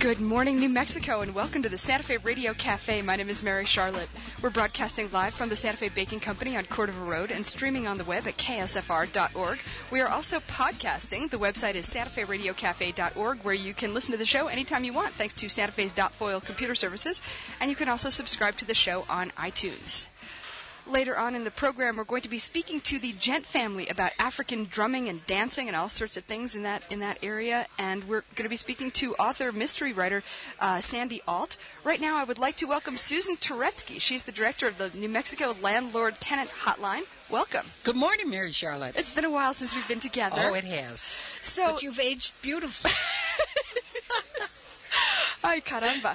Good morning, New Mexico, and welcome to the Santa Fe Radio Cafe. My name is Mary Charlotte. We're broadcasting live from the Santa Fe Baking Company on Cordova Road and streaming on the web at ksfr.org. We are also podcasting. The website is santaferadiocafe.org, where you can listen to the show anytime you want, thanks to Santa Fe's .foil computer services, and you can also subscribe to the show on iTunes. Later on in the program, we're going to be speaking to the Gent family about African drumming and dancing and all sorts of things in that area. And we're going to be speaking to author, mystery writer Sandy Alt. Right now, I would like to welcome Susan Turetsky. She's the director of the New Mexico Landlord Tenant Hotline. Welcome. Good morning, Mary Charlotte. It's been a while since we've been together. Oh, it has. But you've aged beautifully. Ay, caramba.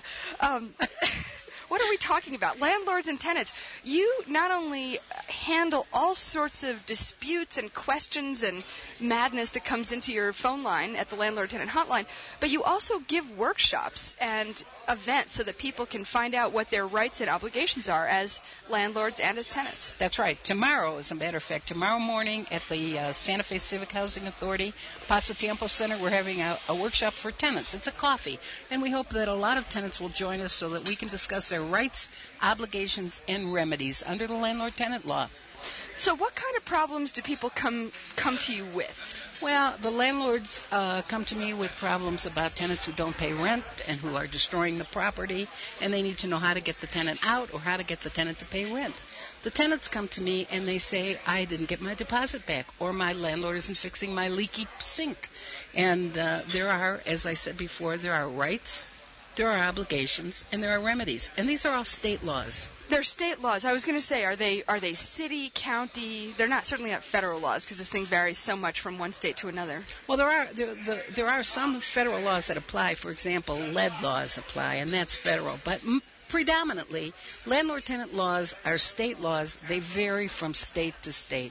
What are we talking about? Landlords and tenants. You not only handle all sorts of disputes and questions and madness that comes into your phone line at the Landlord Tenant Hotline, but you also give workshops and events so that people can find out what their rights and obligations are as landlords and as tenants. That's right. Tomorrow, as a matter of fact, tomorrow morning at the Santa Fe Civic Housing Authority, Pasatiempo Center, we're having a workshop for tenants. It's a coffee, and we hope that a lot of tenants will join us so that we can discuss their rights, obligations, and remedies under the landlord-tenant law. So what kind of problems do people come to you with? Well, the landlords come to me with problems about tenants who don't pay rent and who are destroying the property, and they need to know how to get the tenant out or how to get the tenant to pay rent. The tenants come to me and they say, I didn't get my deposit back, or my landlord isn't fixing my leaky sink. And there are, as I said before, there are rights, there are obligations, and there are remedies. And these are all state laws. They're state laws. I was going to say, are they city, county? They're not certainly not federal laws because this thing varies so much from one state to another. Well, there are some federal laws that apply. For example, lead laws apply, and that's federal. But predominantly, landlord-tenant laws are state laws. They vary from state to state.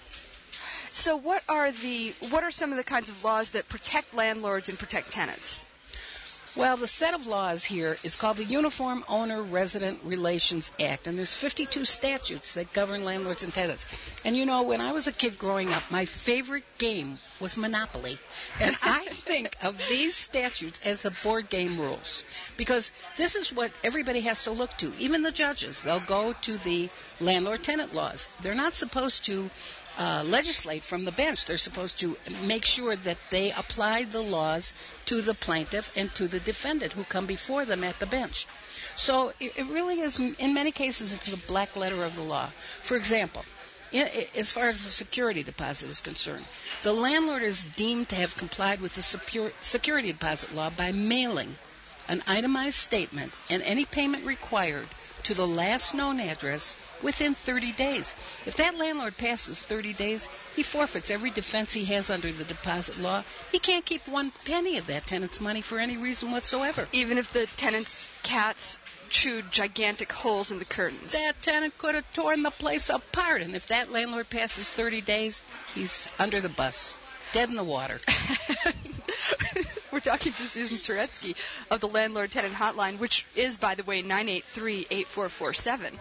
So what are some of the kinds of laws that protect landlords and protect tenants? Well, the set of laws here is called the Uniform Owner-Resident Relations Act, and there's 52 statutes that govern landlords and tenants. And you know, when I was a kid growing up, my favorite game was Monopoly. And I think of these statutes as the board game rules, because this is what everybody has to look to. Even the judges, they'll go to the landlord-tenant laws. They're not supposed to legislate from the bench. They're supposed to make sure that they apply the laws to the plaintiff and to the defendant who come before them at the bench. So it really is, in many cases, it's the black letter of the law. For example, as far as the security deposit is concerned, the landlord is deemed to have complied with the security deposit law by mailing an itemized statement and any payment required to the last known address within 30 days. If that landlord passes 30 days, he forfeits every defense he has under the deposit law. He can't keep one penny of that tenant's money for any reason whatsoever. Even if the tenant's cats chewed gigantic holes in the curtains. That tenant could have torn the place apart, and if that landlord passes 30 days, he's under the bus, dead in the water. We're talking to Susan Turetsky of the Landlord Tenant Hotline, which is, by the way, 983-8447.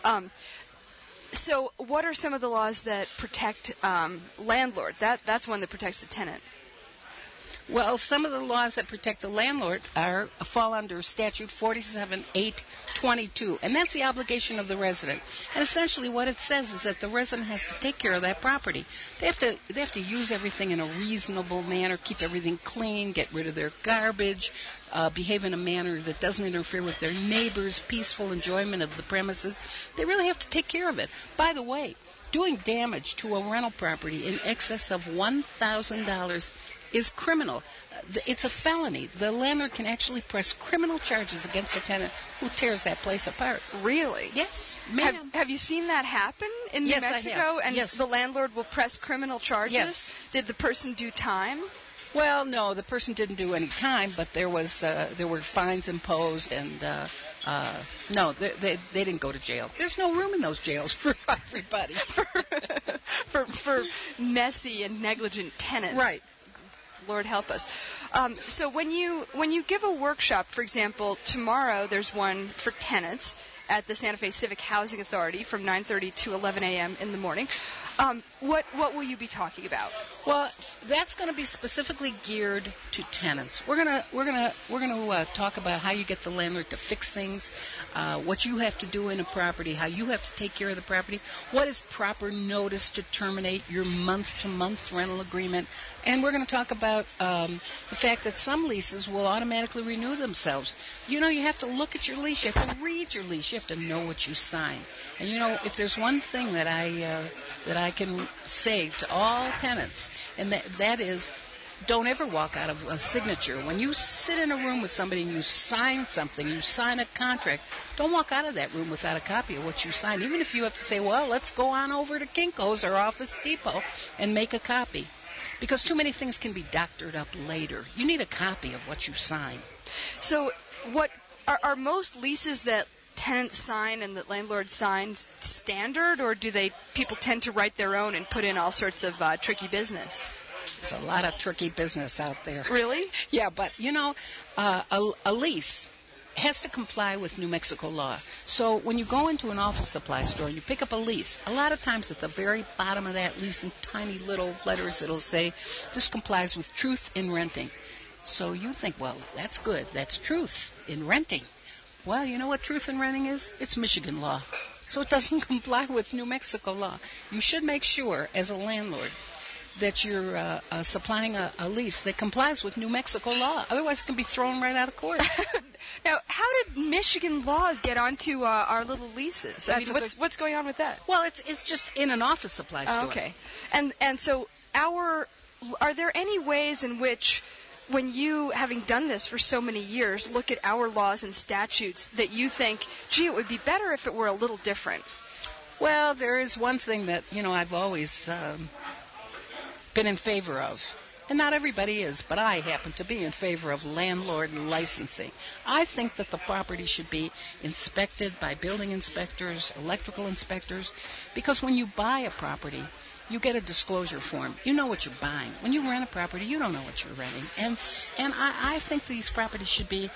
So what are some of the laws that protect landlords? That's one that protects the tenant. Well, some of the laws that protect the landlord fall under Statute 47-822, and that's the obligation of the resident. And essentially what it says is that the resident has to take care of that property. They have to use everything in a reasonable manner, keep everything clean, get rid of their garbage, behave in a manner that doesn't interfere with their neighbors' peaceful enjoyment of the premises. They really have to take care of it. By the way, doing damage to a rental property in excess of $1,000 is criminal. It's a felony. The landlord can actually press criminal charges against the tenant who tears that place apart. Really? Yes, ma'am. Have you seen that happen in New Mexico? I have. And the landlord will press criminal charges? Yes. Did the person do time? Well, no, the person didn't do any time, but there were fines imposed, and no, they didn't go to jail. There's no room in those jails for everybody. for messy and negligent tenants. Right. Lord help us. So when you give a workshop, for example, tomorrow there's one for tenants, at the Santa Fe Civic Housing Authority from 9:30 to 11 a.m. in the morning. What will you be talking about? Well, that's going to be specifically geared to tenants. We're gonna talk about how you get the landlord to fix things, what you have to do in a property, how you have to take care of the property, what is proper notice to terminate your month-to-month rental agreement, and we're going to talk about the fact that some leases will automatically renew themselves. You know, you have to look at your lease, you have to read your lease, you have to know what you sign. And you know, if there's one thing that I can say to all tenants, and that is, don't ever walk out of a signature. When you sit in a room with somebody and you sign something, you sign a contract, don't walk out of that room without a copy of what you signed, even if you have to say, well, let's go on over to Kinko's or Office Depot and make a copy. Because too many things can be doctored up later. You need a copy of what you sign. So what are most leases that tenants sign and that landlords sign standard, or do people tend to write their own and put in all sorts of tricky business? There's a lot of tricky business out there. Really? Yeah, but you know, a lease has to comply with New Mexico law. So when you go into an office supply store and you pick up a lease, a lot of times at the very bottom of that lease in tiny little letters it'll say, this complies with truth in renting. So you think, well, that's good. That's truth in renting. Well, you know what truth in renting is? It's Michigan law. So it doesn't comply with New Mexico law. You should make sure, as a landlord, that you're supplying a lease that complies with New Mexico law. Otherwise, it can be thrown right out of court. Now, how did Michigan laws get onto our little leases? I mean, what's going on with that? Well, it's just in an office supply store. Okay. And so are there any ways in which, when you, having done this for so many years, look at our laws and statutes that you think, gee, it would be better if it were a little different? Well, there is one thing that, you know, I've always been in favor of. And not everybody is, but I happen to be in favor of landlord licensing. I think that the property should be inspected by building inspectors, electrical inspectors, because when you buy a property, you get a disclosure form. You know what you're buying. When you rent a property, you don't know what you're renting. And I think these properties should be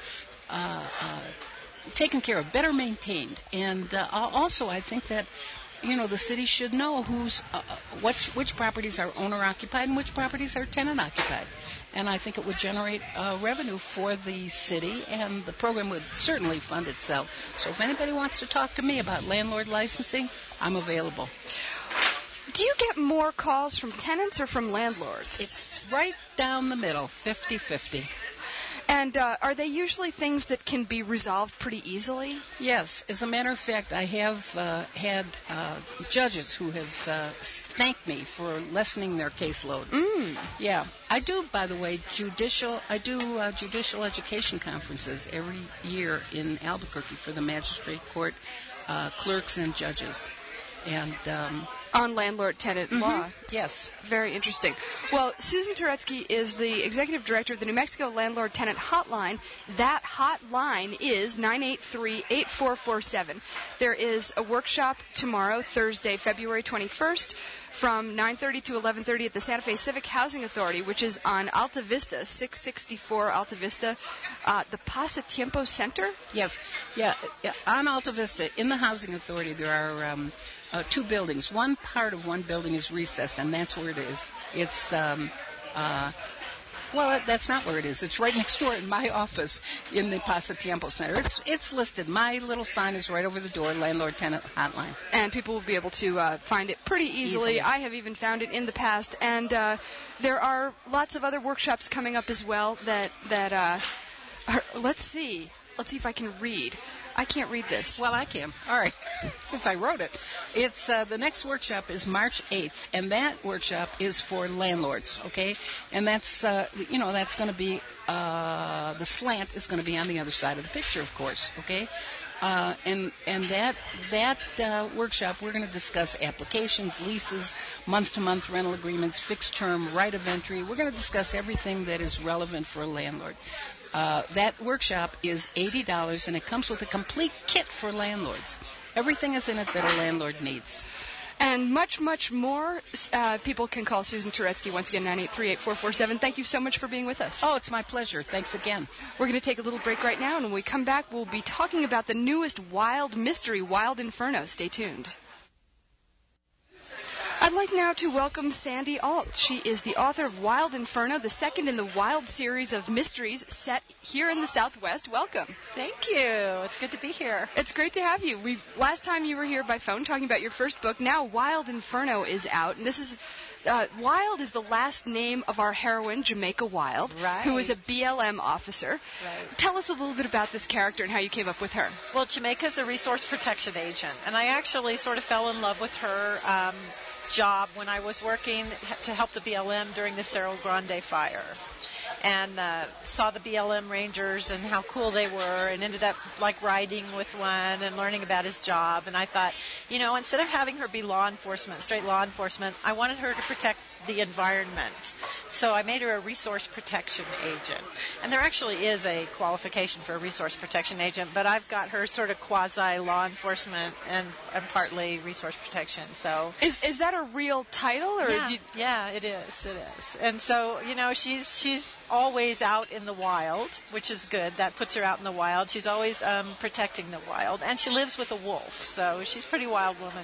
taken care of, better maintained. And also, I think that, you know, the city should know which properties are owner-occupied and which properties are tenant-occupied. And I think it would generate revenue for the city, and the program would certainly fund itself. So if anybody wants to talk to me about landlord licensing, I'm available. Do you get more calls from tenants or from landlords? It's right down the middle, 50-50. And are they usually things that can be resolved pretty easily? Yes. As a matter of fact, I have had judges who have thanked me for lessening their caseloads. Yeah. I do, by the way, judicial education conferences every year in Albuquerque for the magistrate court clerks and judges. And on landlord-tenant law. Yes. Very interesting. Well, Susan Turetsky is the executive director of the New Mexico Landlord-Tenant Hotline. That hotline is 983-8447. There is a workshop tomorrow, Thursday, February 21st, from 9:30 to 11:30 at the Santa Fe Civic Housing Authority, which is on Alta Vista, 664 Alta Vista, the Pasatiempo Center? Yes. Yeah. On Alta Vista, in the Housing Authority, there are two buildings. One part of one building is recessed, and that's where it is. It's, well, that's not where it is. It's right next door in my office in the Pasatiempo Center. It's listed. My little sign is right over the door, Landlord-Tenant Hotline. And people will be able to find it pretty easily. I have even found it in the past. And there are lots of other workshops coming up as well that are, let's see if I can read. I can't read this. Well, I can. All right. Since I wrote it. It's the next workshop is March 8th, and that workshop is for landlords, okay? And that's, that's going to be, the slant is going to be on the other side of the picture, of course, okay? And that workshop, we're going to discuss applications, leases, month-to-month rental agreements, fixed term, right of entry. We're going to discuss everything that is relevant for a landlord. That workshop is $80, and it comes with a complete kit for landlords. Everything is in it that a landlord needs. And much, much more. People can call Susan Turetsky, once again, 983-8447. Thank you so much for being with us. Oh, it's my pleasure. Thanks again. We're going to take a little break right now, and when we come back, we'll be talking about the newest wild mystery, Wild Inferno. Stay tuned. I'd like now to welcome Sandy Alt. She is the author of Wild Inferno, the second in the Wild series of mysteries set here in the Southwest. Welcome. Thank you. It's good to be here. It's great to have you. Last time you were here by phone talking about your first book. Now Wild Inferno is out, and this is Wild is the last name of our heroine, Jamaica Wild, right, who is a BLM officer. Right. Tell us a little bit about this character and how you came up with her. Well, Jamaica's a resource protection agent, and I actually sort of fell in love with her job when I was working to help the BLM during the Cerro Grande fire, and saw the BLM Rangers and how cool they were, and ended up like riding with one and learning about his job. And I thought, instead of having her be law enforcement, straight law enforcement, I wanted her to protect the environment. So I made her a resource protection agent. And there actually is a qualification for a resource protection agent, but I've got her sort of quasi-law enforcement and partly resource protection. So Is that a real title? Or yeah, it is. It is. And so, she's always out in the wild, which is good. That puts her out in the wild. She's always protecting the wild. And she lives with a wolf, so she's a pretty wild woman.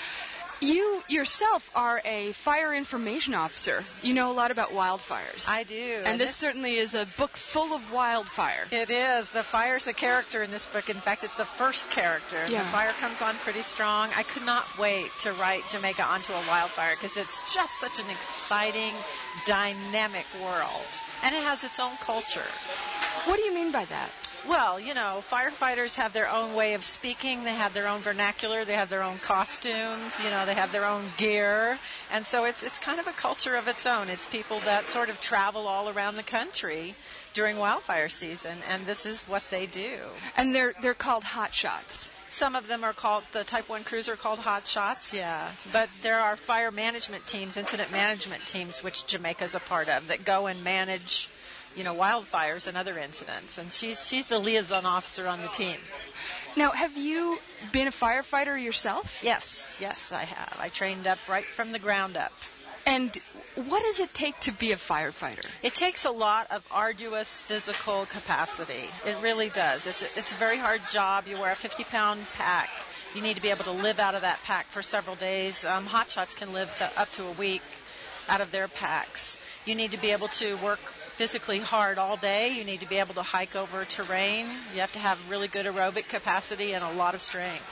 You yourself are a fire information officer. You know a lot about wildfires. I do. And this certainly is a book full of wildfire. It is. The fire's a character in this book. In fact, it's the first character. Yeah. The fire comes on pretty strong. I could not wait to write Jamaica onto a wildfire because it's just such an exciting, dynamic world. And it has its own culture. What do you mean by that? Well, firefighters have their own way of speaking. They have their own vernacular. They have their own costumes. They have their own gear. And so it's kind of a culture of its own. It's people that sort of travel all around the country during wildfire season, and this is what they do. And they're called hot shots. Some of them are called, the Type 1 crews are called hot shots, yeah. But there are fire management teams, incident management teams, which Jamaica's a part of, that go and manage wildfires and other incidents, and she's the liaison officer on the team. Now, have you been a firefighter yourself? Yes, I have. I trained up right from the ground up. And what does it take to be a firefighter? It takes a lot of arduous physical capacity. It really does. It's a very hard job. You wear a 50-pound pack. You need to be able to live out of that pack for several days. Hotshots can live up to a week out of their packs. You need to be able to work physically hard all day. You need to be able to hike over terrain. You have to have really good aerobic capacity and a lot of strength.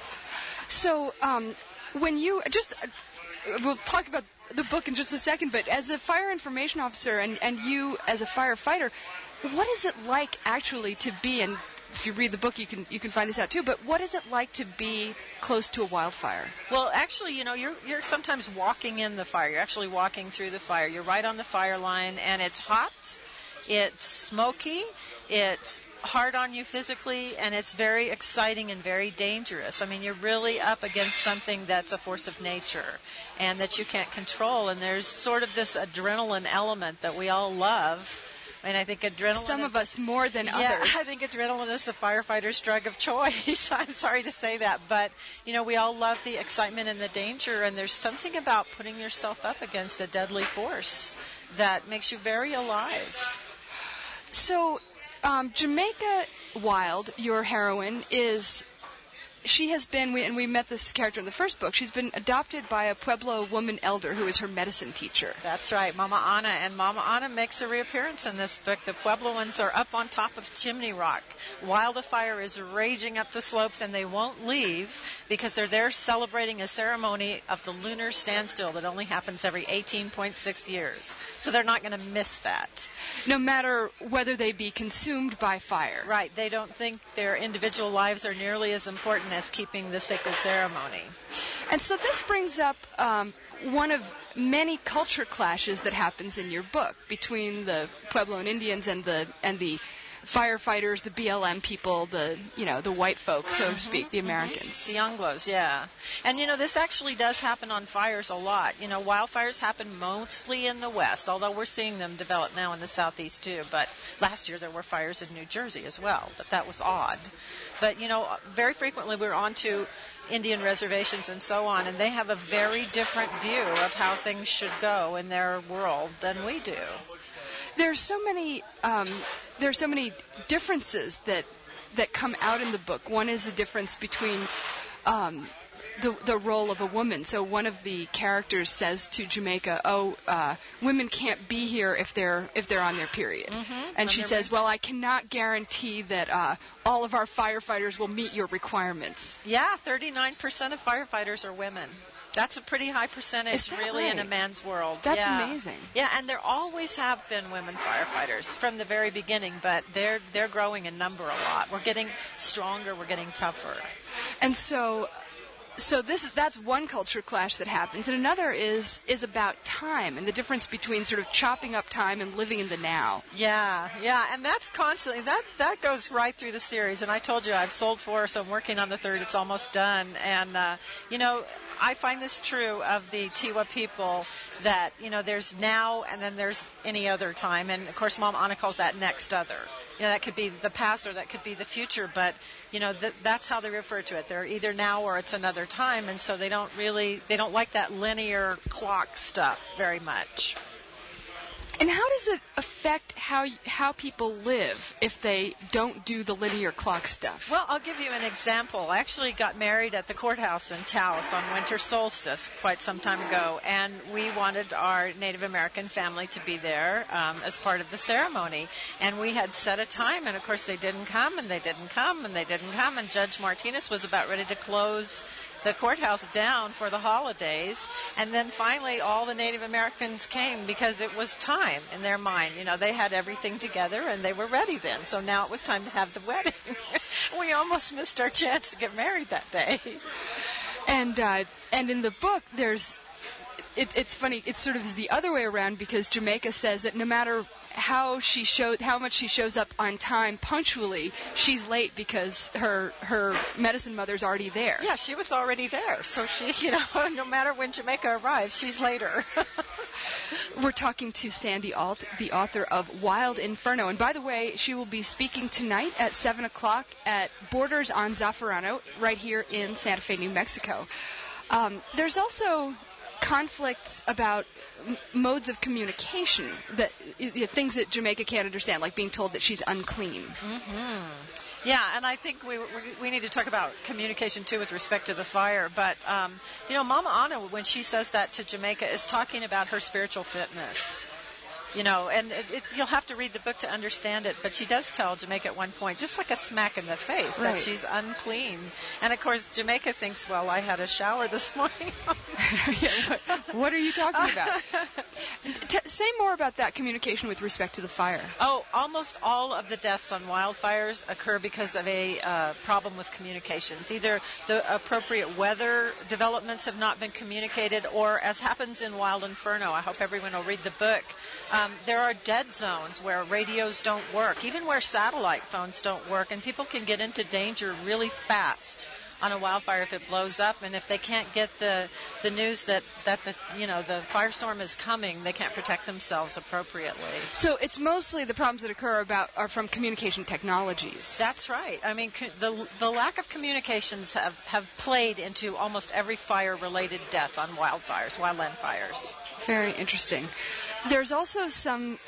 So, when you we'll talk about the book in just a second, but as a fire information officer and you as a firefighter, what is it like actually to be, and if you read the book you can find this out too, but what is it like to be close to a wildfire? Well, actually, you're sometimes walking in the fire. You're actually walking through the fire. You're right on the fire line, and it's hot. It's smoky, it's hard on you physically, and it's very exciting and very dangerous. I mean, you're really up against something that's a force of nature and that you can't control, and there's sort of this adrenaline element that we all love. I mean, I think adrenaline... Some of us more than others. Yeah, I think adrenaline is the firefighter's drug of choice. I'm sorry to say that, but, we all love the excitement and the danger, and there's something about putting yourself up against a deadly force that makes you very alive. So, Jamaica Wild, your heroine, she has been, and we met this character in the first book, she's been adopted by a Pueblo woman elder who is her medicine teacher. That's right, Mama Ana. And Mama Ana makes a reappearance in this book. The Puebloans are up on top of Chimney Rock while the fire is raging up the slopes, and they won't leave because they're there celebrating a ceremony of the lunar standstill that only happens every 18.6 years. So they're not going to miss that. No matter whether they be consumed by fire. Right. They don't think their individual lives are nearly as important as keeping the sacred ceremony. And so this brings up one of many culture clashes that happens in your book between the Puebloan Indians and the firefighters, the BLM people, the white folks, so to speak, the Americans. The Anglos, yeah. And, this actually does happen on fires a lot. Wildfires happen mostly in the West, although we're seeing them develop now in the Southeast, too. But last year there were fires in New Jersey as well, but that was odd. But, very frequently we're on to Indian reservations and so on, and they have a very different view of how things should go in their world than we do. There's so many differences that come out in the book. One is the difference between the role of a woman. So one of the characters says to Jamaica, women can't be here if they're on their period. And she says, well, I cannot guarantee that all of our firefighters will meet your requirements. Yeah, 39% of firefighters are women. That's a pretty high percentage, really, right? In a man's world. That's amazing. Yeah, and there always have been women firefighters from the very beginning, but they're growing in number a lot. We're getting stronger. We're getting tougher. And so that's one culture clash that happens, and another is about time and the difference between sort of chopping up time and living in the now. Yeah, and that's constantly that goes right through the series. And I told you I've sold 4, so I'm working on the 3rd. It's almost done, and I find this true of the Tiwa people that there's now and then there's any other time, and of course Mom Anna calls that next other. That could be the past or that could be the future, but that's how they refer to it. They're either now or it's another time, and so they don't like that linear clock stuff very much. And how does it affect how people live if they don't do the linear clock stuff? Well, I'll give you an example. I actually got married at the courthouse in Taos on winter solstice quite some time ago, and we wanted our Native American family to be there as part of the ceremony. And we had set a time, and of course they didn't come, and they didn't come, and they didn't come, and Judge Martinez was about ready to close the courthouse down for the holidays, and then finally all the Native Americans came because it was time in their mind. They had everything together and they were ready then, so now it was time to have the wedding. We almost missed our chance to get married that day. And in the book it's funny, it sort of is the other way around, because Jamaica says that no matter how much she shows up on time punctually, she's late because her medicine mother's already there. Yeah, she was already there. So she, no matter when Jamaica arrives, she's later. We're talking to Sandy Alt, the author of Wild Inferno. And by the way, she will be speaking tonight at 7 o'clock at Borders on Zaffarano, right here in Santa Fe, New Mexico. There's also conflicts about modes of communication, things that Jamaica can't understand, like being told that she's unclean. Yeah, and I think we need to talk about communication too with respect to the fire. But Mama Anna, when she says that to Jamaica, is talking about her spiritual fitness. And you'll have to read the book to understand it, but she does tell Jamaica at one point, just like a smack in the face, right, that she's unclean. And of course, Jamaica thinks, well, I had a shower this morning. What are you talking about? Say more about that communication with respect to the fire. Oh, almost all of the deaths on wildfires occur because of a problem with communications. Either the appropriate weather developments have not been communicated, or as happens in Wild Inferno, I hope everyone will read the book, there are dead zones where radios don't work, even where satellite phones don't work, and people can get into danger really fast on a wildfire if it blows up, and if they can't get the news that the firestorm is coming, they can't protect themselves appropriately. So it's mostly the problems that are from communication technologies. That's right. I mean, the lack of communications have played into almost every fire-related death on wildfires, wildland fires. Very interesting. There's also some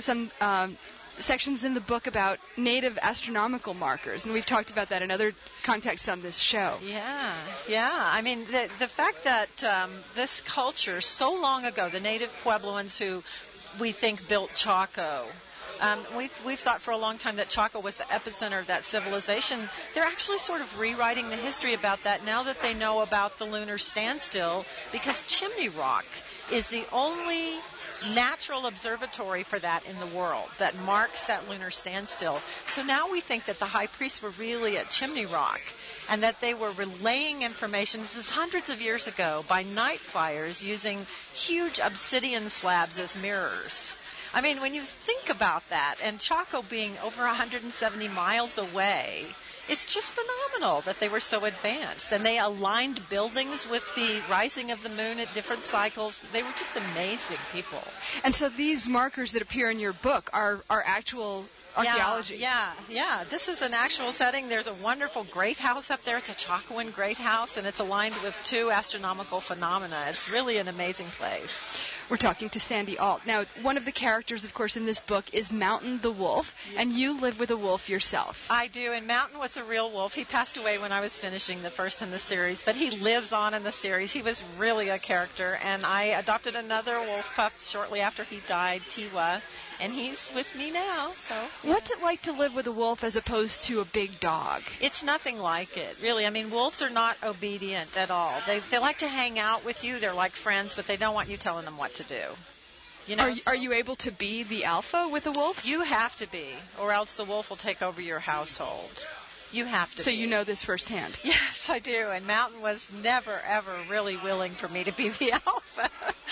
sections in the book about native astronomical markers, and we've talked about that in other contexts on this show. Yeah. I mean, the fact that this culture so long ago, the native Puebloans who we think built Chaco, we've thought for a long time that Chaco was the epicenter of that civilization. They're actually sort of rewriting the history about that now that they know about the lunar standstill, because Chimney Rock is the only natural observatory for that in the world that marks that lunar standstill. So now we think that the high priests were really at Chimney Rock, and that they were relaying information. This is hundreds of years ago by night fires using huge obsidian slabs as mirrors. I mean, when you think about that, and Chaco being over 170 miles away, it's just phenomenal that they were so advanced. And they aligned buildings with the rising of the moon at different cycles. They were just amazing people. And so these markers that appear in your book are actual archaeology. Yeah. This is an actual setting. There's a wonderful great house up there. It's a Chacoan great house, and it's aligned with 2 astronomical phenomena. It's really an amazing place. We're talking to Sandy Alt. Now, one of the characters, of course, in this book is Mountain the wolf, and you live with a wolf yourself. I do, and Mountain was a real wolf. He passed away when I was finishing the first in the series, but he lives on in the series. He was really a character, and I adopted another wolf pup shortly after he died, Tiwa, and he's with me now. So, what's it like to live with a wolf as opposed to a big dog? It's nothing like it, really. I mean, wolves are not obedient at all. They like to hang out with you. They're like friends, but they don't want you telling them what to do. You know, are you able to be the alpha with a wolf? You have to be, or else the wolf will take over your household. You have to So be. you know this firsthand? Yes, I do. And Mountain was never, ever really willing for me to be the alpha.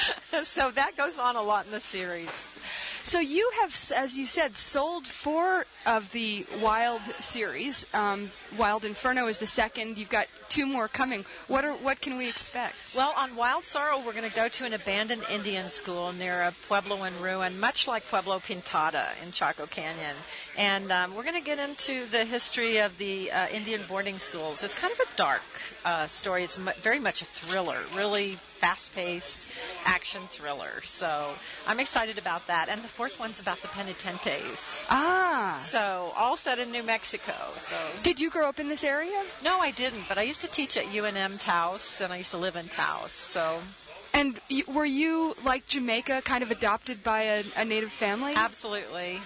So that goes on a lot in the series. So you have, as you said, sold 4 of the Wild series. Wild Inferno is the second. You've got 2 more coming. What can we expect? Well, on Wild Sorrow, we're going to go to an abandoned Indian school near a pueblo in ruin, much like Pueblo Pintada in Chaco Canyon. And we're going to get into the history of the Indian boarding schools. It's kind of a dark story. It's very much a thriller, really fast-paced action thriller. So I'm excited about that. And the 4th one's about the penitentes. Ah. So all set in New Mexico. So Did you grow up in this area? no, I didn't. But I used to teach at UNM Taos, and I used to live in Taos. So And were you, like Jamaica, kind of adopted by a native family? absolutely.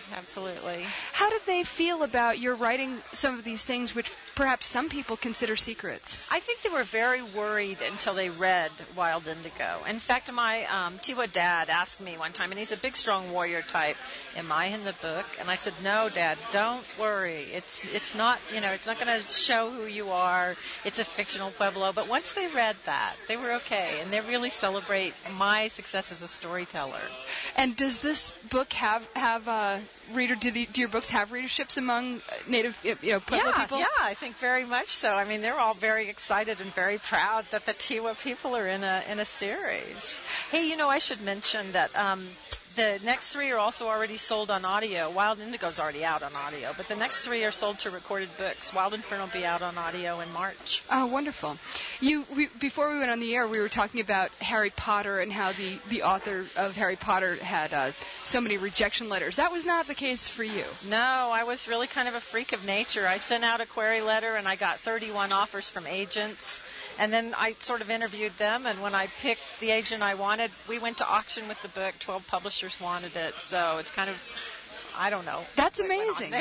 How did they feel about your writing some of these things which perhaps some people consider secrets? I think they were very worried until they read Wild Indigo. In fact, my Tiwa dad asked me one time, and he's a big, strong warrior type, am I in the book? And I said, no, Dad, don't worry. It's not, it's not going to show who you are. It's a fictional Pueblo. But once they read that, they were okay, and they really celebrate my success as a storyteller. And does this book have reader? Do your books have readerships among native Pueblo people? Yeah, I think very much so. I mean, they're all very excited and very proud that the Tiwa people are in a series. Hey, I should mention that the next 3 are also already sold on audio. Wild Indigo's already out on audio, but the next 3 are sold to recorded books. Wild Inferno will be out on audio in March. Oh, wonderful. Before we went on the air, we were talking about Harry Potter and how the author of Harry Potter had so many rejection letters. That was not the case for you. No, I was really kind of a freak of nature. I sent out a query letter, and I got 31 offers from agents. And then I sort of interviewed them, and when I picked the agent I wanted, we went to auction with the book. 12 publishers wanted it, so it's kind of, I don't know. That's amazing.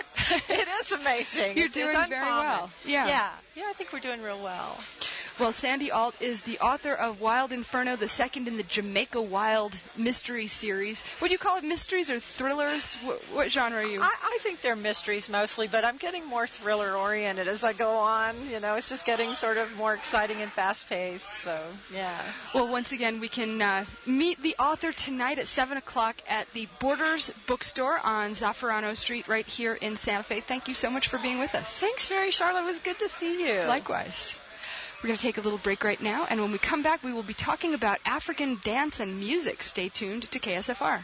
It is amazing. You're doing very well. Yeah, I think we're doing real well. Well, Sandy Alt is the author of Wild Inferno, the second in the Jamaica Wild mystery series. Would you call it mysteries or thrillers? What genre are you? I think they're mysteries mostly, but I'm getting more thriller-oriented as I go on. It's just getting sort of more exciting and fast-paced, so, yeah. Well, once again, we can meet the author tonight at 7 o'clock at the Borders Bookstore on Zaffarano Street right here in Santa Fe. Thank you so much for being with us. Thanks, Mary Charlotte. It was good to see you. Likewise. We're going to take a little break right now, and when we come back, we will be talking about African dance and music. Stay tuned to KSFR.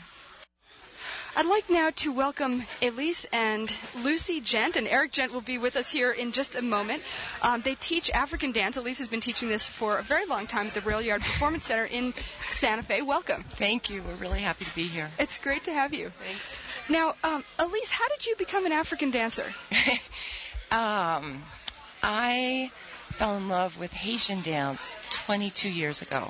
I'd like now to welcome Elise and Lucy Gent, and Eric Gent will be with us here in just a moment. They teach African dance. Elise has been teaching this for a very long time at the Rail Yard Performance Center in Santa Fe. Welcome. Thank you. We're really happy to be here. It's great to have you. Thanks. Now, Elise, how did you become an African dancer? I fell in love with Haitian dance 22 years ago.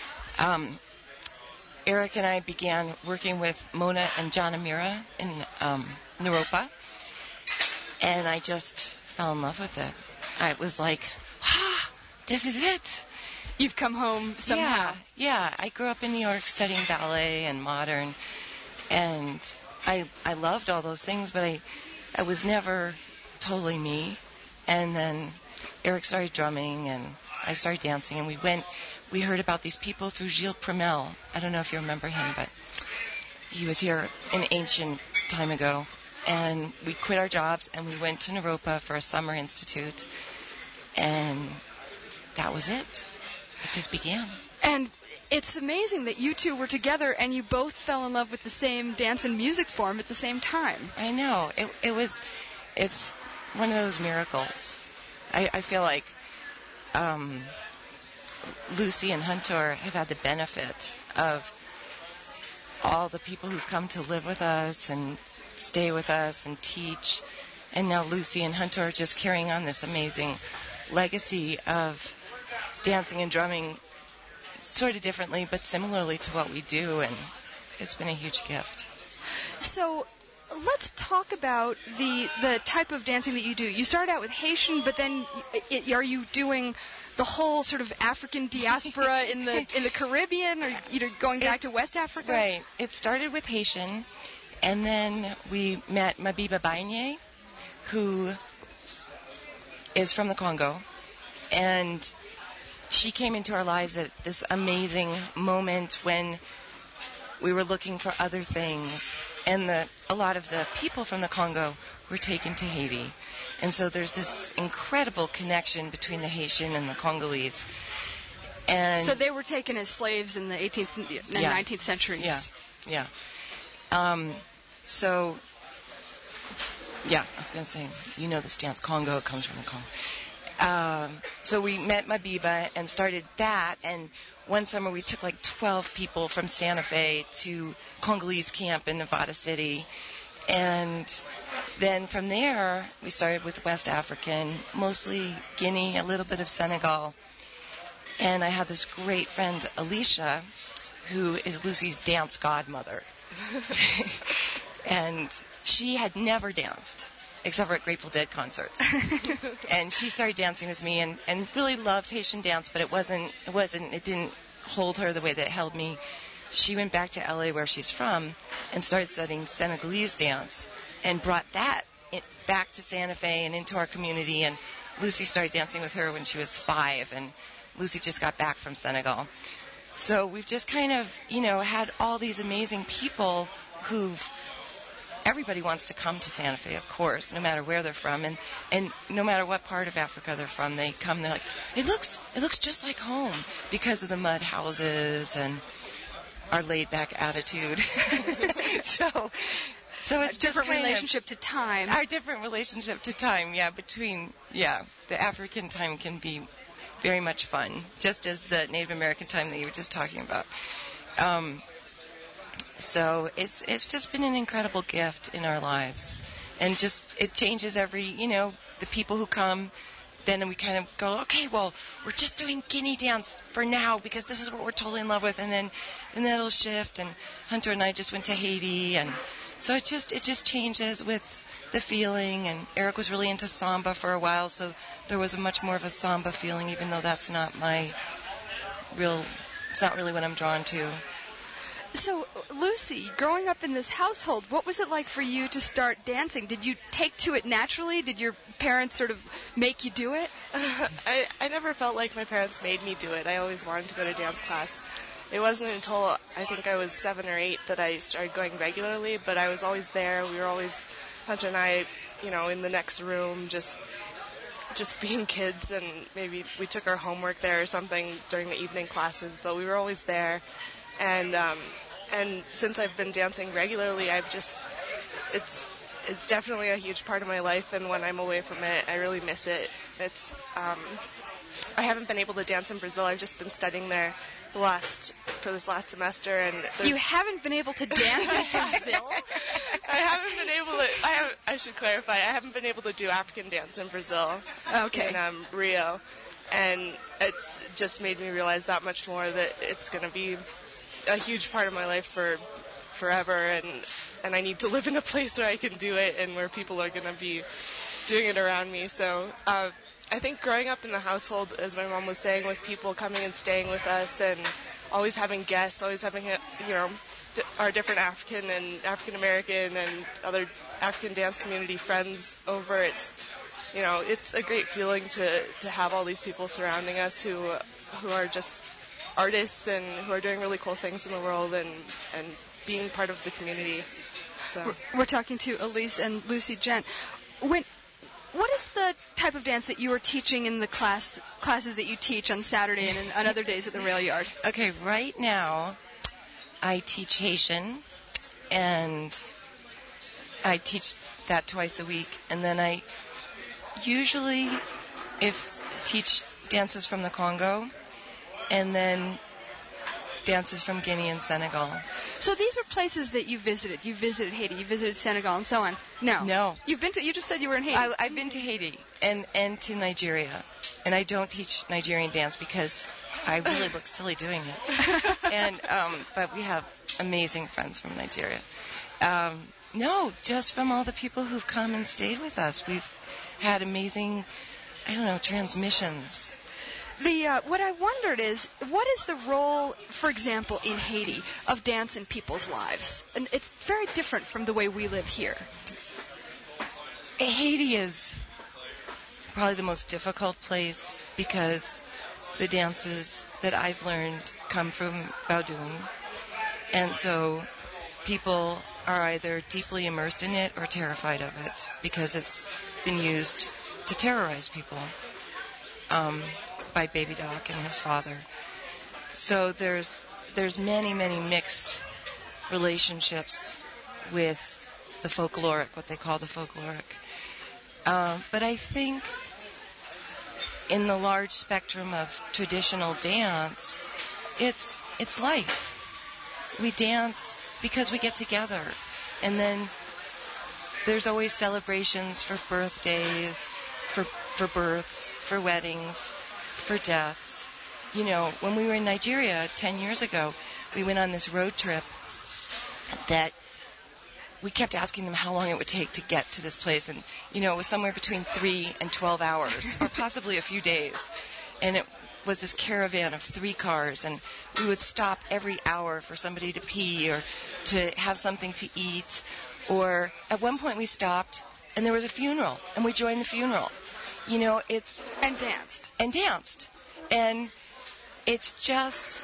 Eric and I began working with Mona and John Amira in Naropa, and I just fell in love with it. I was like, this is it. You've come home somehow. Yeah. I grew up in New York studying ballet and modern, and I loved all those things, but I was never totally me. And then Eric started drumming, and I started dancing, and we heard about these people through Gilles Primel. I don't know if you remember him, but he was here an ancient time ago. And we quit our jobs, and we went to Naropa for a summer institute, and that was it. It just began. And It's amazing that you two were together and you both fell in love with the same dance and music form at the same time. I know. It's one of those miracles. I feel like Lucy and Hunter have had the benefit of all the people who've come to live with us and stay with us and teach. And now Lucy and Hunter are just carrying on this amazing legacy of dancing and drumming sort of differently but similarly to what we do, and it's been a huge gift. So let's talk about the type of dancing that you do. You start out with Haitian, but then are you doing the whole sort of African diaspora in the Caribbean, or going back to West Africa? Right. It started with Haitian, and then we met Mabiba Baigné, who is from the Congo, and she came into our lives at this amazing moment when we were looking for other things, and a lot of the people from the Congo were taken to Haiti. And so there's this incredible connection between the Haitian and the Congolese. And so they were taken as slaves in the 18th and 19th centuries. Yeah. I was going to say, this dance, Congo, it comes from the Congo. So we met Mabiba and started that, and one summer we took like 12 people from Santa Fe to Congolese camp in Nevada City, and then from there we started with West African, mostly Guinea, a little bit of Senegal, and I had this great friend, Alicia, who is Lucy's dance godmother, and she had never danced except for at Grateful Dead concerts. And she started dancing with me and really loved Haitian dance, but it didn't hold her the way that it held me. She went back to LA, where she's from, and started studying Senegalese dance and brought that back to Santa Fe and into our community. And Lucy started dancing with her when she was 5, and Lucy just got back from Senegal. So we've just kind of, had all these amazing people everybody wants to come to Santa Fe, of course, no matter where they're from, and no matter what part of Africa they're from, they come. They're like, it looks just like home because of the mud houses and our laid-back attitude. so it's just different relationship to time. Our different relationship to time, the African time can be very much fun, just as the Native American time that you were just talking about. So it's just been an incredible gift in our lives. And just, it changes every, the people who come, then we kind of go, okay, well, we're just doing Guinea dance for now because this is what we're totally in love with. And then it'll shift. And Hunter and I just went to Haiti. And so it just changes with the feeling. And Eric was really into samba for a while, so there was a much more of a samba feeling, even though that's not it's not really what I'm drawn to. So, Lucy, growing up in this household, what was it like for you to start dancing? Did you take to it naturally? Did your parents sort of make you do it? I never felt like my parents made me do it. I always wanted to go to dance class. It wasn't until I think I was 7 or 8 that I started going regularly, but I was always there. We were always, Hunter and I, in the next room, just being kids, and maybe we took our homework there or something during the evening classes, but we were always there. And since I've been dancing regularly, it's definitely a huge part of my life, and when I'm away from it, I really miss it. I haven't been able to dance in Brazil. I've just been studying there for this last semester, and you haven't been able to dance in Brazil? I haven't been able to. I should clarify. I haven't been able to do African dance in Brazil. Okay. In Rio, and it's just made me realize that much more that it's going to be a huge part of my life for forever, and I need to live in a place where I can do it and where people are going to be doing it around me. So I think growing up in the household, as my mom was saying, with people coming and staying with us and always having guests, always having our different African and African American and other African dance community friends over, it's a great feeling to have all these people surrounding us who are just artists and who are doing really cool things in the world and being part of the community. So we're talking to Elise and Lucy Gent. what is the type of dance that you are teaching in the classes that you teach on Saturday and on other days at the Rail Yard? Okay, right now I teach Haitian, and I teach that twice a week, and then I usually teach dances from the Congo, and then dances from Guinea and Senegal. So these are places that you visited. You visited Haiti, you visited Senegal, and so on. No. You just said you were in Haiti. I've been to Haiti and to Nigeria, and I don't teach Nigerian dance because I really look silly doing it. But we have amazing friends from Nigeria. No, just from all the people who've come and stayed with us. We've had amazing, transmissions. What I wondered is, what is the role, for example, in Haiti, of dance in people's lives? And it's very different from the way we live here. Haiti is probably the most difficult place because the dances that I've learned come from Baudoum. And so people are either deeply immersed in it or terrified of it because it's been used to terrorize people. By Baby Doc and his father. So there's many, many mixed relationships with the folkloric, what they call the folkloric. But I think in the large spectrum of traditional dance, it's life. We dance because we get together. And then there's always celebrations for birthdays, for births, for weddings, for deaths. When we were in Nigeria 10 years ago, we went on this road trip that we kept asking them how long it would take to get to this place. And, it was somewhere between 3 and 12 hours, or possibly a few days. And it was this caravan of 3 cars, and we would stop every hour for somebody to pee or to have something to eat. Or at one point we stopped, and there was a funeral, and we joined the funeral. And danced. And it's just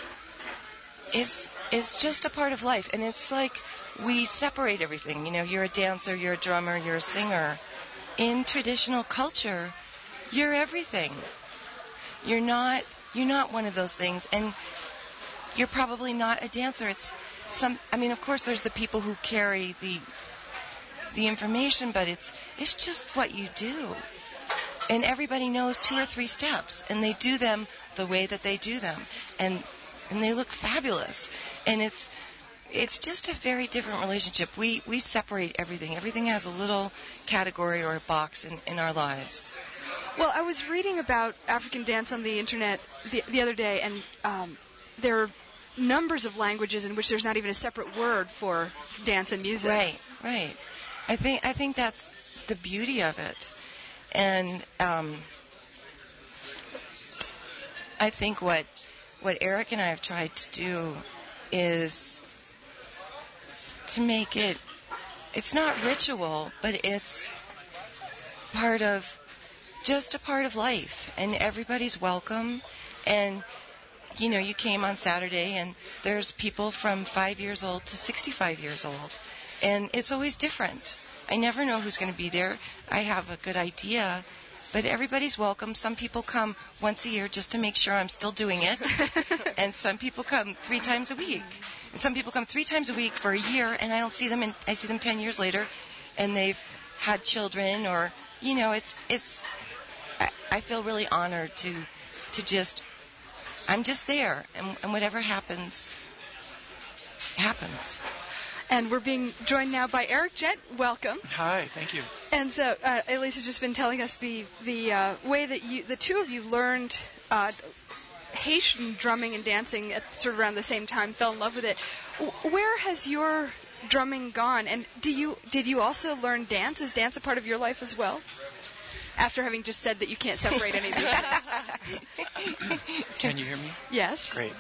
a part of life. And it's like we separate everything. You're a dancer, you're a drummer, you're a singer. In traditional culture, you're everything. You're not one of those things. And you're probably not a dancer. Of course there's the people who carry the information, but it's just what you do. And everybody knows 2 or 3 steps, and they do them the way that they do them, and they look fabulous. And it's just a very different relationship. We separate everything. Everything has a little category or a box in our lives. Well, I was reading about African dance on the internet the other day, and there are numbers of languages in which there's not even a separate word for dance and music. Right. I think that's the beauty of it. And I think what Eric and I have tried to do is to make it's not ritual, but it's a part of life. And everybody's welcome. And, you came on Saturday, and there's people from 5 years old to 65 years old. And it's always different. I never know who's going to be there. I have a good idea, but everybody's welcome. Some people come once a year just to make sure I'm still doing it, and some people come 3 times a week. And some people come 3 times a week for a year, and I don't see them, and I see them 10 years later, and they've had children, or, I feel really honored to I'm just there, and whatever happens. And we're being joined now by Eric Gent. Welcome. Hi, thank you. And so Elise has just been telling us the way that the two of you learned Haitian drumming and dancing at sort of around the same time, fell in love with it. Where has your drumming gone? And did you also learn dance? Is dance a part of your life as well? After having just said that you can't separate any of these things. Can you hear me? Yes. Great.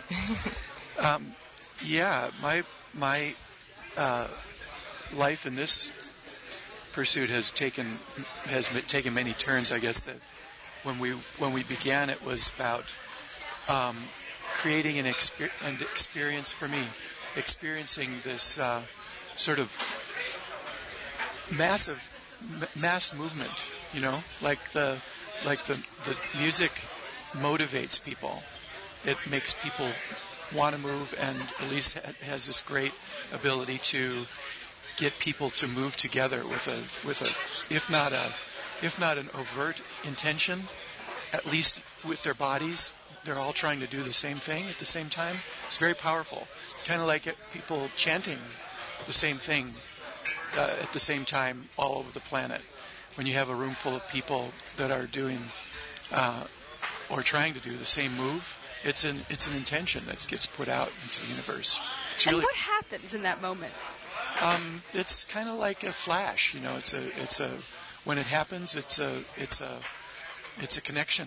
My life in this pursuit has taken many turns. I guess that when we began, it was about creating an experience for me, experiencing this sort of massive mass movement. Like the music motivates people. It makes people want to move, and Elise has this great ability to get people to move together with a if not an overt intention, at least with their bodies. They're all trying to do the same thing at the same time. It's very powerful. It's kind of like people chanting the same thing at the same time all over the planet. When you have a room full of people that are doing or trying to do the same move, it's an intention that gets put out into the universe. And what happens in that moment? It's kind of like a flash. When it happens, it's a connection.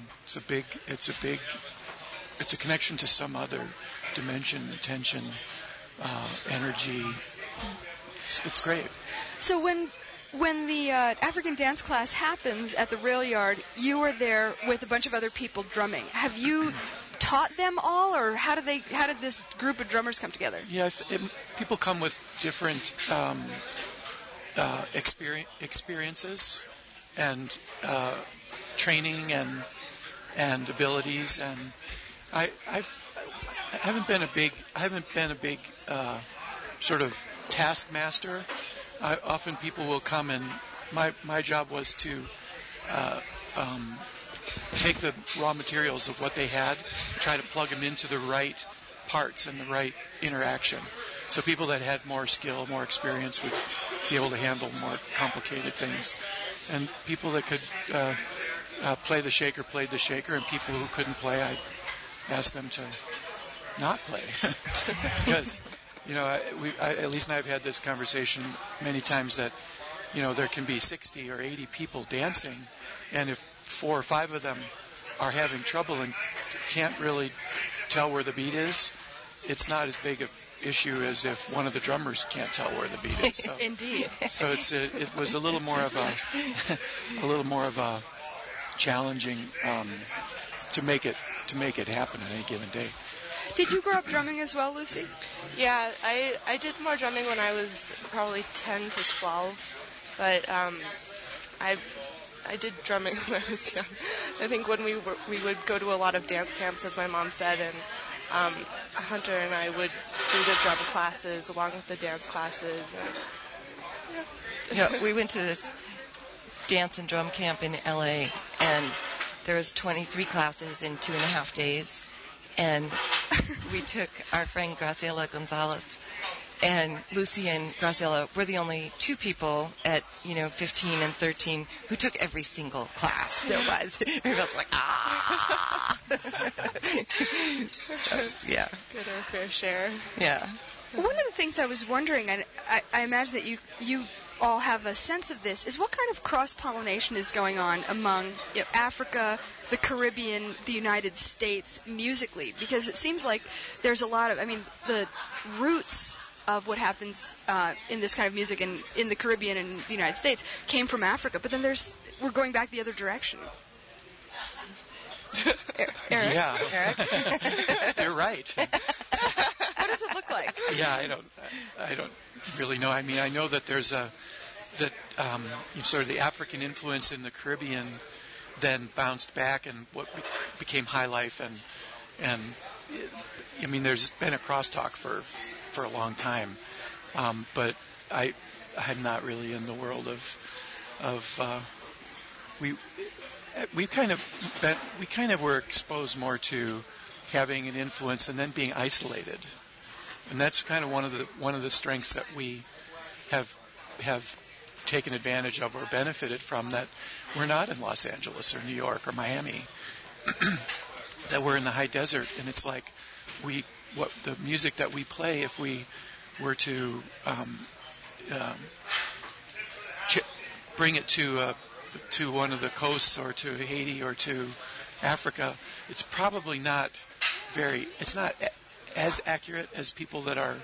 It's a connection to some other dimension, attention, energy. It's great. So when the African dance class happens at the rail yard, you are there with a bunch of other people drumming. Have you taught them all, or how did this group of drummers come together? Yeah, people come with different experiences and training and abilities, and I haven't been a big sort of taskmaster. Often people will come, and my job was to take the raw materials of what they had, try to plug them into the right parts and the right interaction. So people that had more skill, more experience would be able to handle more complicated things. And people that could play the shaker played the shaker, and people who couldn't play, I'd ask them to not play. Because, Elise and I have had this conversation many times that, there can be 60 or 80 people dancing, and if 4 or 5 of them are having trouble and can't really tell where the beat is, it's not as big an issue as if one of the drummers can't tell where the beat is. So, Indeed. So it was a little more of a challenging to make it happen on any given day. Did you grow up drumming as well, Lucy? Yeah, I did more drumming when I was probably 10 to 12, but I did drumming when I was young. I think when we would go to a lot of dance camps, as my mom said, and Hunter and I would do the drum classes along with the dance classes. Yeah, we went to this dance and drum camp in LA, and there was 23 classes in 2.5 days, and we took our friend Graciela Gonzalez, and Lucy and Graciela were the only 2 people at 15 and 13 who took every single class there was. Everybody was like, So, yeah. Get our fair share. Yeah. One of the things I was wondering, and I imagine that you all have a sense of this, is what kind of cross-pollination is going on among Africa, the Caribbean, the United States musically? Because it seems like there's a lot of, the roots of what happens in this kind of music in the Caribbean and the United States came from Africa, but then we're going back the other direction. Eric? Yeah. Eric? You're right. What does it look like? Yeah, I don't really know. I know that there's sort of the African influence in the Caribbean then bounced back, and what became high life, and there's been a crosstalk for a long time, but I'm not really in the world of we kind of were exposed more to having an influence and then being isolated, and that's kind of one of the strengths that we have taken advantage of or benefited from, that we're not in Los Angeles or New York or Miami, that we're in the high desert, and it's like what the music that we play, if we were to bring it to one of the coasts or to Haiti or to Africa, it's probably not it's not as accurate as people that are,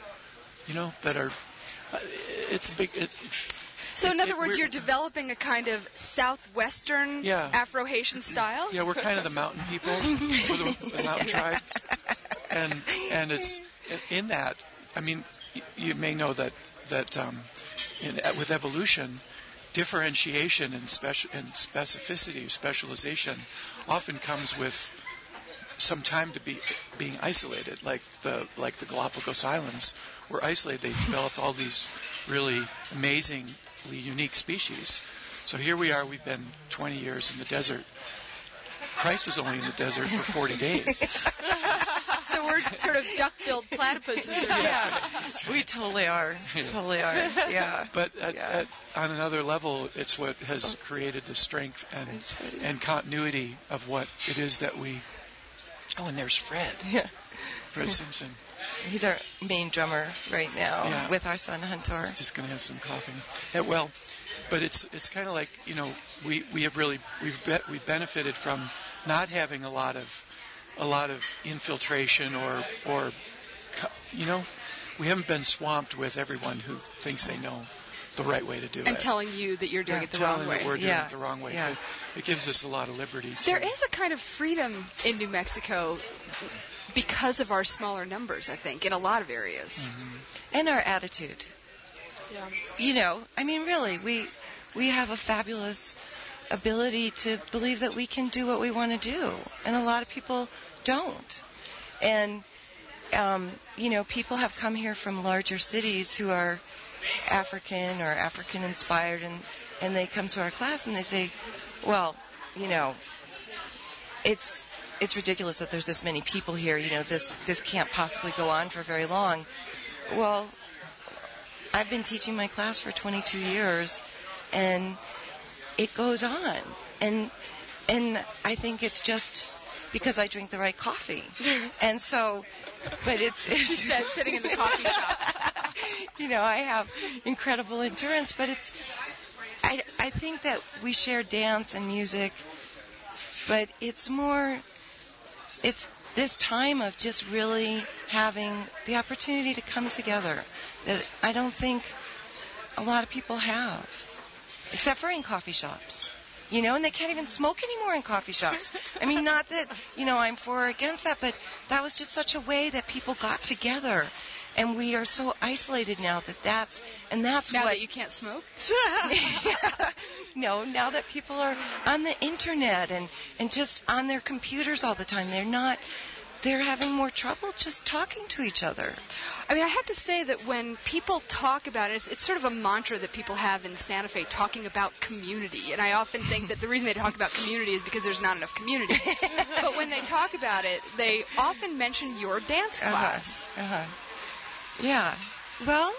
it's big. So in other words, you're developing a kind of southwestern Afro-Haitian style? Yeah, we're kind of the mountain people, we're the mountain tribe. And it's in that, you may know that with evolution, differentiation and specificity, specialization, often comes with some time to being isolated. Like the Galapagos Islands were isolated. They developed all these really amazingly unique species. So here we are. We've been 20 years in the desert. Christ was only in the desert for 40 days. So we're sort of duck-billed platypuses. We totally are. Totally are. Yeah. But on another level, it's what has created the strength and continuity of what it is that we... Oh, and there's Fred. Yeah. Fred Simpson. He's our main drummer right now with our son Hunter. He's just going to have some coffee. But it's kind of like, we've benefited from not having a lot of infiltration or we haven't been swamped with everyone who thinks they know the right way to do it. And telling you that you're doing it the wrong way. Telling that we're doing it the wrong way. Yeah. It gives us a lot of liberty. There is a kind of freedom in New Mexico because of our smaller numbers, I think, in a lot of areas. Mm-hmm. And our attitude. Yeah. Really, we have a fabulous ability to believe that we can do what we want to do. And a lot of people don't. And, people have come here from larger cities who are African or African-inspired, and they come to our class and they say, well, it's ridiculous that there's this many people here. This can't possibly go on for very long. Well, I've been teaching my class for 22 years, and it goes on. And I think it's just because I drink the right coffee. And so, but it's She said, sitting in the coffee shop. I have incredible endurance, but I think that we share dance and music, but it's this time of just really having the opportunity to come together that I don't think a lot of people have, except for in coffee shops. And they can't even smoke anymore in coffee shops. Not that, I'm for or against that, but that was just such a way that people got together. And we are so isolated now that's now what... that you can't smoke? No, now that people are on the internet and just on their computers all the time, they're having more trouble just talking to each other. I have to say that when people talk about it, it's sort of a mantra that people have in Santa Fe, talking about community. And I often think that the reason they talk about community is because there's not enough community. But when they talk about it, they often mention your dance class. Yeah. Well,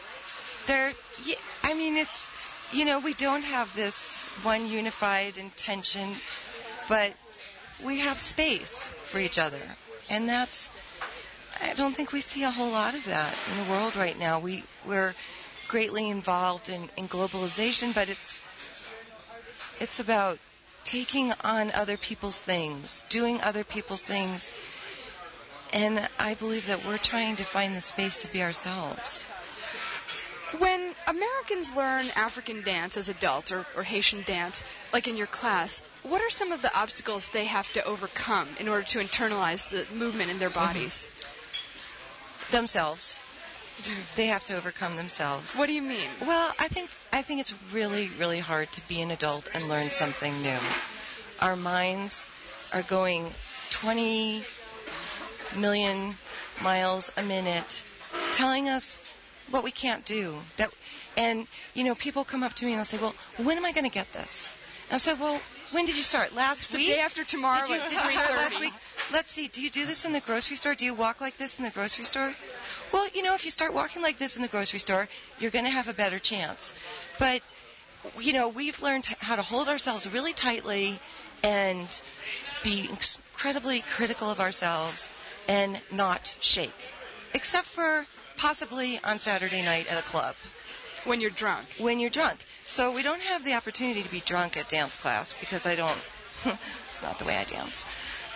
it's, we don't have this one unified intention, but we have space for each other. And I don't think we see a whole lot of that in the world right now. We're greatly involved in globalization, but it's about taking on other people's things, doing other people's things. And I believe that we're trying to find the space to be ourselves. When Americans learn African dance as adults or Haitian dance, like in your class, what are some of the obstacles they have to overcome in order to internalize the movement in their bodies? Themselves. They have to overcome themselves. What do you mean? Well, I think it's really, really hard to be an adult and learn something new. Our minds are going 20 million miles a minute, telling us what we can't do. And people come up to me and they'll say, well, when am I going to get this? And I said, well, when did you start? Last week? The day after tomorrow. Did you start last week? Let's see. Do you do this in the grocery store? Do you walk like this in the grocery store? Well, if you start walking like this in the grocery store, you're going to have a better chance. But, we've learned how to hold ourselves really tightly and be incredibly critical of ourselves and not shake. Except for possibly on Saturday night at a club. When you're drunk. When you're drunk. So we don't have the opportunity to be drunk at dance class because I don't... it's not the way I dance.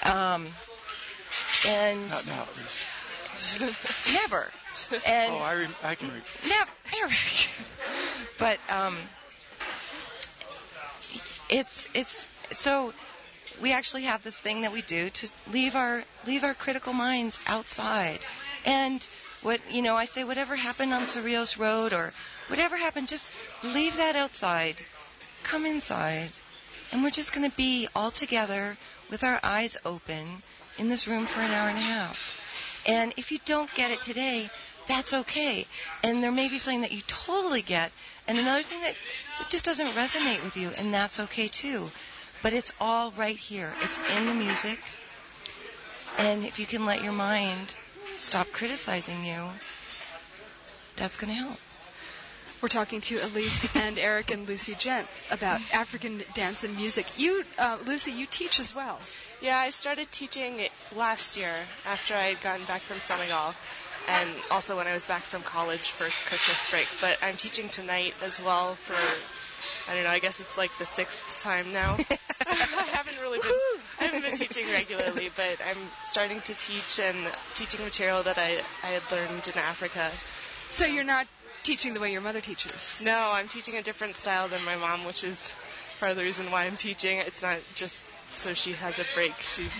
And not now, at least. Never. And I can... Never. But it's so we actually have this thing that we do to leave our critical minds outside. And I say whatever happened on Cerrillos Road or whatever happened, just leave that outside come inside and we're just going to be all together with our eyes open in this room for an hour and a half. And if you don't get it today, that's okay. And there may be something that you totally get, and another thing that just doesn't resonate with you, and that's okay too. But it's all right here. It's in the music. And if you can let your mind stop criticizing you, that's going to help. We're talking to Elise and Eric and Lucy Gent about African dance and music. You, Lucy, you teach as well. Yeah, I started teaching last year after I had gotten back from Senegal, and also when I was back from college for Christmas break. But I'm teaching tonight as well for, I don't know, I guess it's like the 6th time now. I haven't been teaching regularly, but I'm starting to teach and teaching material that I had learned in Africa. So you're not teaching the way your mother teaches? No, I'm teaching a different style than my mom, which is part of the reason why I'm teaching. It's not just so she has a break.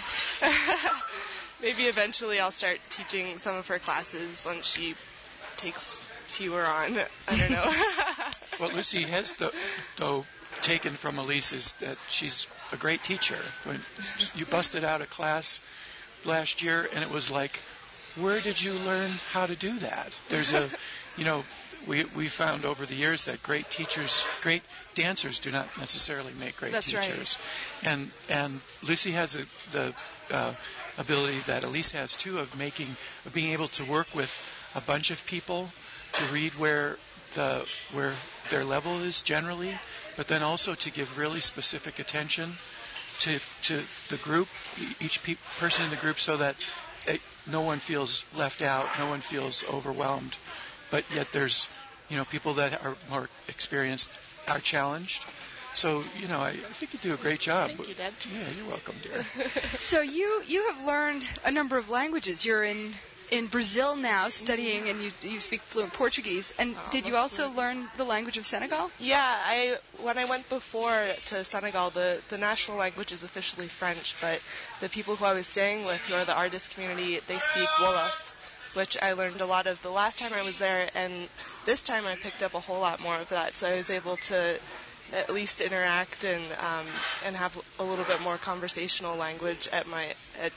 Maybe eventually I'll start teaching some of her classes when she takes fewer on. I don't know. What Lucy has, though, taken from Elise is that she's a great teacher. When you busted out a class last year, and it was like, where did you learn how to do that? There's a, we found over the years that great teachers, great dancers do not necessarily make great teachers. Right. And Lucy has the ability that Elise has too of being able to work with a bunch of people to read where their level is generally, but then also to give really specific attention to the group, each person in the group, so that no one feels left out, no one feels overwhelmed. But yet there's, people that are more experienced are challenged. So, I think you do a great job. Thank you, Dad. Yeah, you're welcome, dear. So you have learned a number of languages. You're in Brazil now studying, and you speak fluent Portuguese. And did you also learn the language of Senegal? Yeah, when I went before to Senegal, the national language is officially French, but the people who I was staying with, who are the artist community, they speak Wolof, which I learned a lot of the last time I was there, and this time I picked up a whole lot more of that, so I was able to at least interact and have a little bit more conversational language at my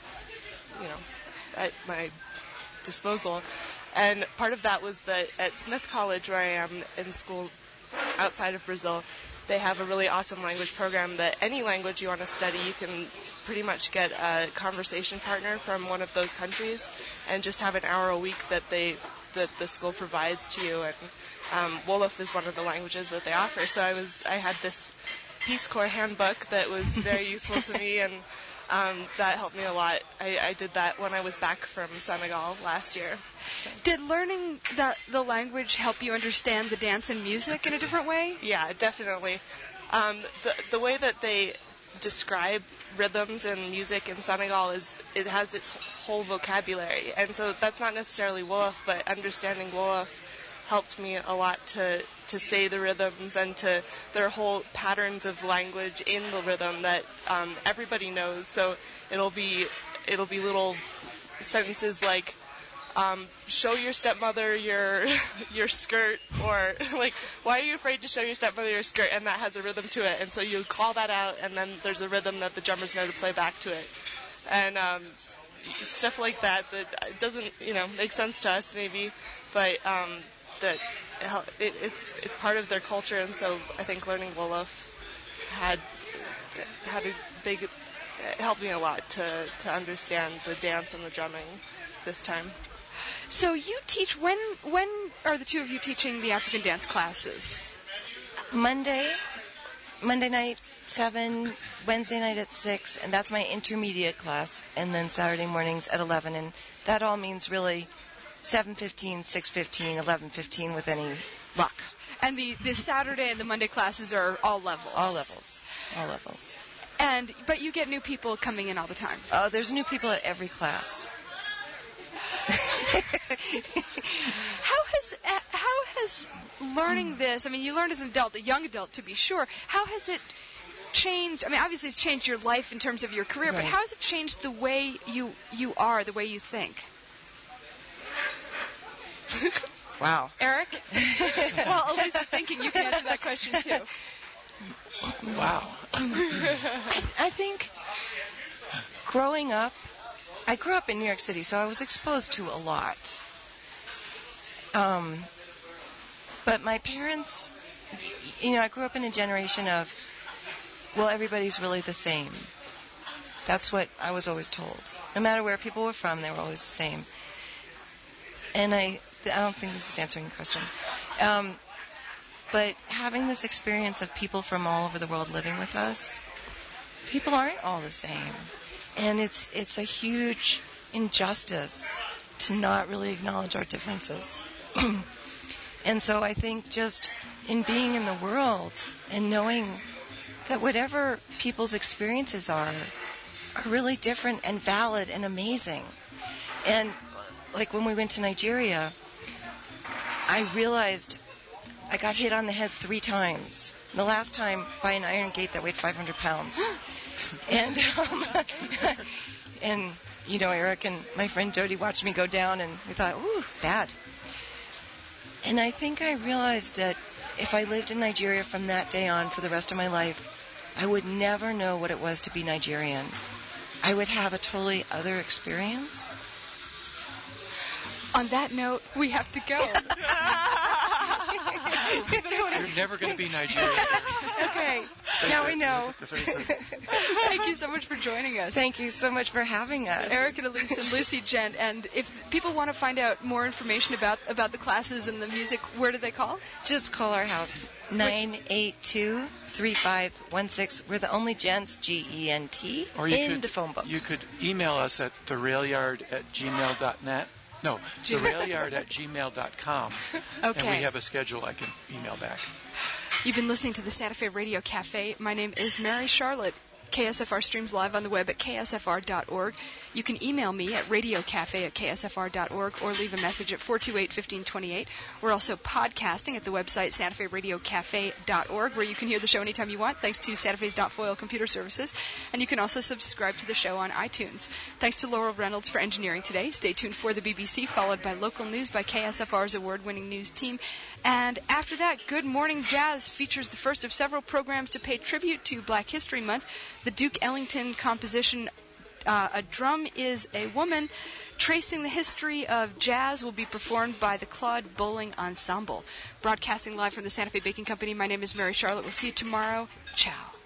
disposal. And part of that was that at Smith College, where I am in school outside of Brazil, they have a really awesome language program that any language you want to study, you can pretty much get a conversation partner from one of those countries and just have an hour a week that the school provides to you. And Wolof is one of the languages that they offer. So I had this Peace Corps handbook that was very useful to me, and that helped me a lot. I did that when I was back from Senegal last year. So. Did learning the language help you understand the dance and music in a different way? Yeah, definitely. The way that they describe rhythms and music in Senegal it has its whole vocabulary. And so that's not necessarily Wolof, but understanding Wolof helped me a lot to say the rhythms and to their whole patterns of language in the rhythm that everybody knows. So it'll be little sentences like show your stepmother your skirt, or like, why are you afraid to show your stepmother your skirt? And that has a rhythm to it, and so you call that out, and then there's a rhythm that the drummers know to play back to it, and stuff like that doesn't make sense to us maybe, but that it's part of their culture. And so I think learning Wolof had a big, helped me a lot to understand the dance and the drumming this time. So you teach, when are the two of you teaching the African dance classes? Monday night 7, Wednesday night at 6, and that's my intermediate class, and then Saturday mornings at 11, and that all means really 7:15, 6:15, 11:15 with any luck. And the Saturday and the Monday classes are all levels? All levels. All levels. But you get new people coming in all the time? Oh, there's new people at every class. How has learning this, I mean, you learned as an adult, a young adult to be sure, how has it changed? I mean, obviously it's changed your life in terms of your career, right. But how has it changed the way you are, the way you think? Wow. Eric? Well, Elise is thinking you can answer that question too. Wow. I think growing up, I grew up in New York City, so I was exposed to a lot. But my parents, I grew up in a generation of, well, everybody's really the same. That's what I was always told. No matter where people were from, they were always the same. And I don't think this is answering the question. But having this experience of people from all over the world living with us, people aren't all the same. And it's a huge injustice to not really acknowledge our differences. And so I think just in being in the world and knowing that whatever people's experiences are really different and valid and amazing. And like when we went to Nigeria, I realized I got hit on the head 3 times. The last time by an iron gate that weighed 500 pounds. And, Eric and my friend Jody watched me go down, and we thought, ooh, bad. And I think I realized that if I lived in Nigeria from that day on for the rest of my life, I would never know what it was to be Nigerian. I would have a totally other experience. On that note, we have to go. You're never going to be Nigerian. Okay, now we know. Thank you so much for joining us. Thank you so much for having us. Eric and Elise and Lucy Gent. And if people want to find out more information about the classes and the music, where do they call? Just call our house, 982-3516. We're the only gents, Gent, in the phone book. You could email us at therailyard@gmail.net. No, therailyard@gmail.com. Okay. And we have a schedule I can email back. You've been listening to the Santa Fe Radio Cafe. My name is Mary Charlotte. KSFR streams live on the web at ksfr.org. You can email me at radiocafe@ksfr.org or leave a message at 428-1528. We're also podcasting at the website santaferadiocafe.org, where you can hear the show anytime you want, thanks to Santa Fe's .foil computer services. And you can also subscribe to the show on iTunes. Thanks to Laurel Reynolds for engineering today. Stay tuned for the BBC, followed by local news by KSFR's award-winning news team. And after that, Good Morning Jazz features the first of several programs to pay tribute to Black History Month. The Duke Ellington composition, A Drum is a Woman, tracing the history of jazz, will be performed by the Claude Bowling Ensemble. Broadcasting live from the Santa Fe Baking Company, my name is Mary Charlotte. We'll see you tomorrow. Ciao.